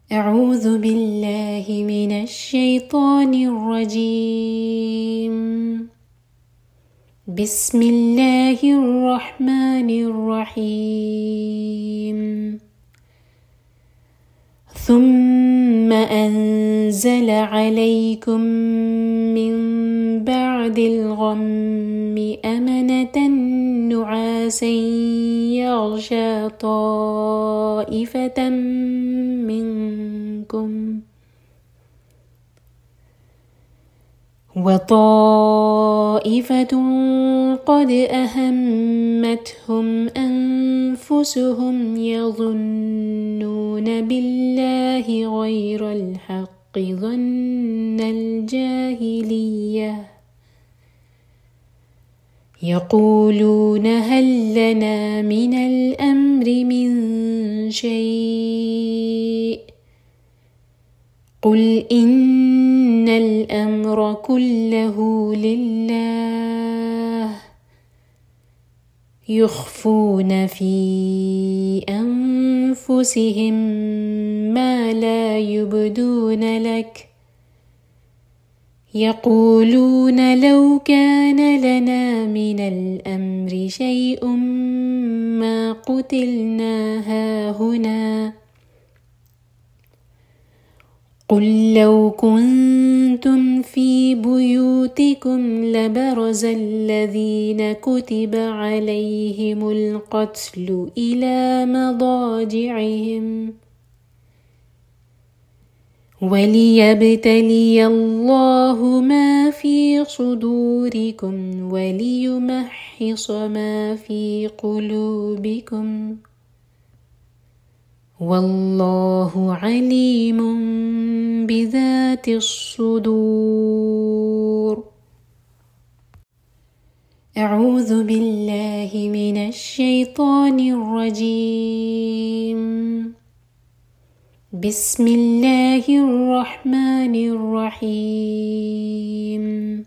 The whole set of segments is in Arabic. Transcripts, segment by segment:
أعوذ بالله من الشيطان الرجيم. بسم الله الرحمن الرحيم. ثم أنزل عليكم من بعد الغم أمنة نعاسا يغشى طائفة منكم وطائفة قد أهمتهم أنفسهم يظنون بالله غير الحق ظن الجاهلية يقولون هل لنا من الأمر من شيء قل إن الأمر كله لله يخفون في أنفسهم ما لا يبدون لك يقولون لو كان لنا من الأمر شيء ما قتلنا هاهنا قل لو كنتم في بيوتكم لبرز الذين كتب عليهم القتل إلى مضاجعهم وليبتلي الله ما في صدوركم وليمحص ما في قلوبكم والله عليم بذات الصدور. أعوذ بالله من الشيطان الرجيم. بسم الله الرحمن الرحيم.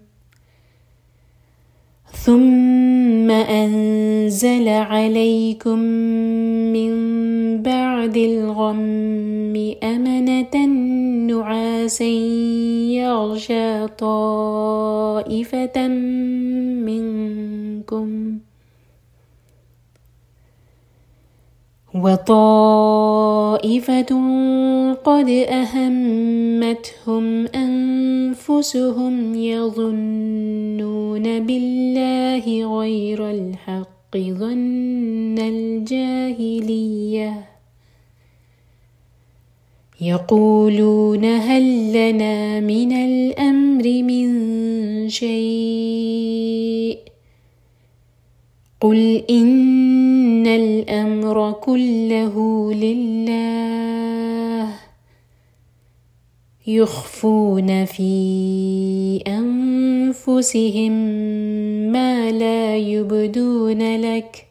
ثم أنزل عليكم من بعد الغم أمنة نعاسا يغشى طائفة منكم وطائفة قد أهمتهم أنفسهم يظنون بالله غير الحق ظن الجاهلية يقولون هل لنا من الأمر من شيء قل إن الأمر كله لله يخفون في أنفسهم ما لا يبدون لك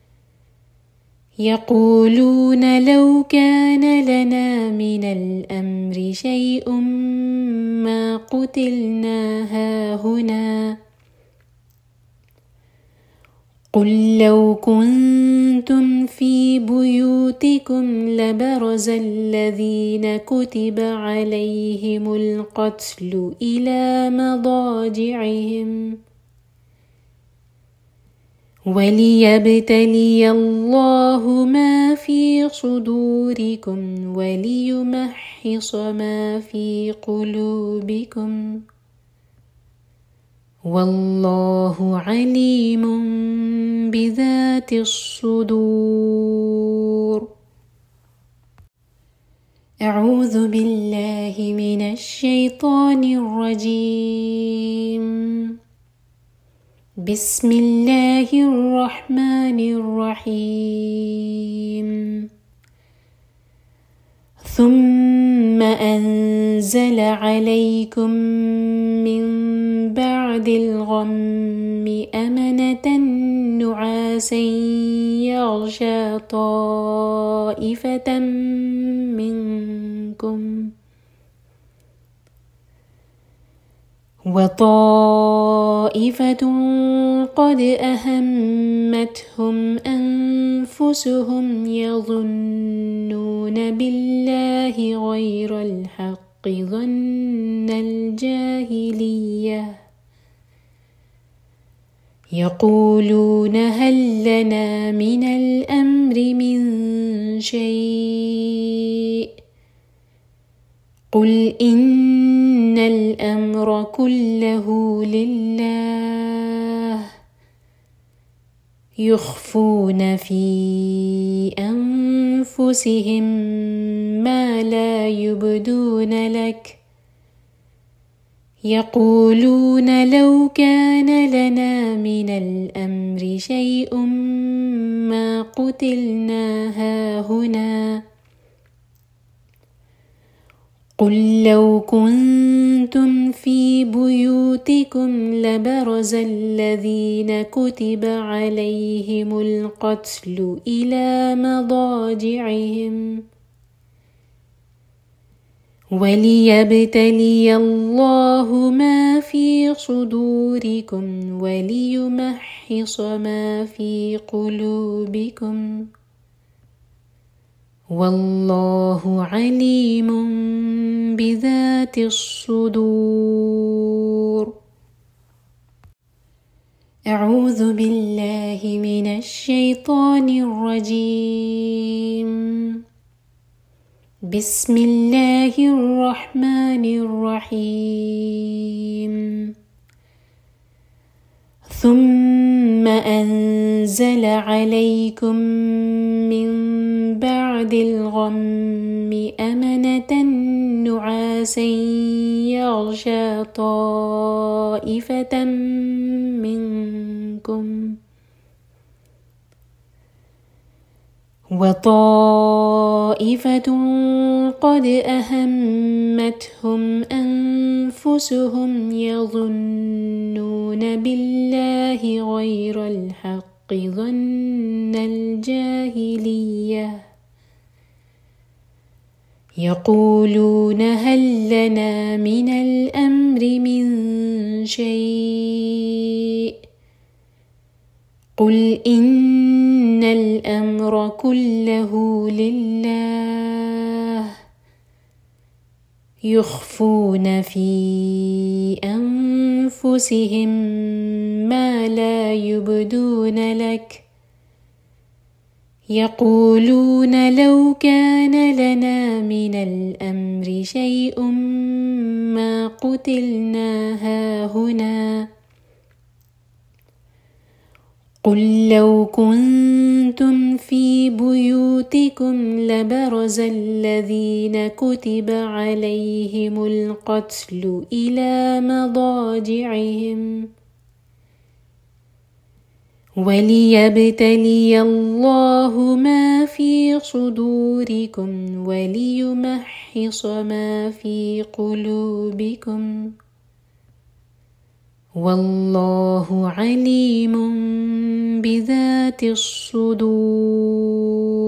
يقولون لو كان لنا من الأمر شيء ما قتلنا هاهنا قل لو كنتم في بيوتكم لبرز الذين كتب عليهم القتل إلى مضاجعهم وليبتلي الله ما في صدوركم وليمحص ما في قلوبكم والله عليم بذات الصدور. أعوذ بالله من الشيطان الرجيم. بسم الله الرحمن الرحيم. ثم أنزل عليكم من بعد الغم أمنة نعاسا يغشى طائفة منكم وطائفة قد أهمتهم أنفسهم أنفسهم يظنون بالله غير الحق ظن الجاهلية يقولون هل لنا من الأمر من شيء قل إن الأمر كله لله يخفون في أنفسهم ما لا يبدون لك يقولون لو كان لنا من الأمر شيء ما قتلنا هاهنا قل لو كنتم في بيوتكم لبرز الذين كتب عليهم القتل إلى مضاجعهم وليبتلي الله ما في صدوركم وليمحص ما في قلوبكم والله عليم بذات الصدور. أعوذ بالله من الشيطان الرجيم. بسم الله الرحمن الرحيم. ثم أنزل عليكم من بعد الغم أمنة نعاسا يغشى طائفة منكم وطائفة قد أهمتهم أنفسهم يظنون بالله غير الحق ظن الجاهلية يقولون هل لنا من الأمر من شيء قل إن الأمر كله لله يخفون في أنفسهم ما لا يبدون لك يقولون لو كان لنا من الأمر شيء ما قتلنا هاهنا قل لو كنتم في بيوتكم لبرز الذين كتب عليهم القتل إلى مضاجعهم وليبتلي الله ما في صدوركم وليمحص ما في قلوبكم والله عليم بذات الصدور.